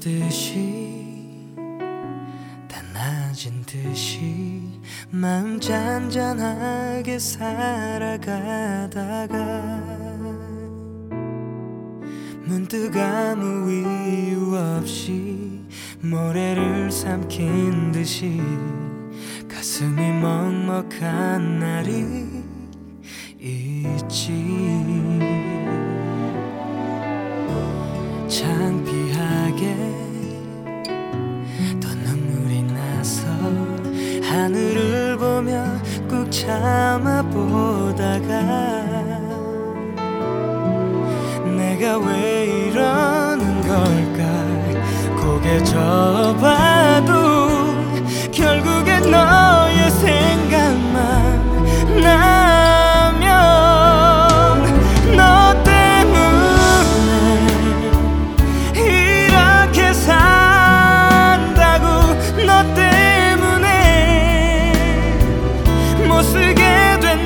듯이 다 낮은 듯이 마음 잔잔하게 살아가다가 문득 아무 이유 없이 모래를 삼킨 듯이 가슴이 먹먹한 날이 있지. 창피하게 또 눈물이 나서 하늘을 보며 꾹 참아보다가 내가 왜 이러는 걸까 고개 져봐도 결국엔 너의 생각만 나면 너 때문에 이렇게 산다고 너 때문에 못 쓰게 된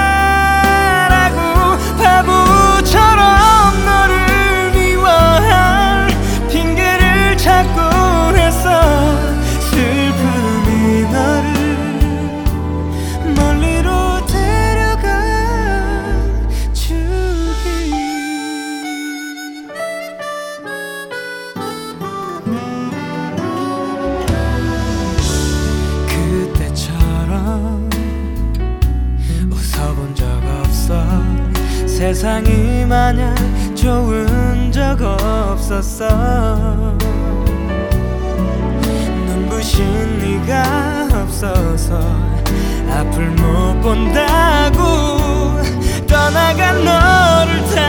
나라고 바보처럼 너를 미워할 핑계를 찾곤 했어. 슬픔이 너를 멀리로 데려가 주길. 그때처럼 웃어본 적 없어. 세상이 마냥 좋은 적 없었어. 눈부신 네가 없어서 앞을 못 본다고 떠나간 너를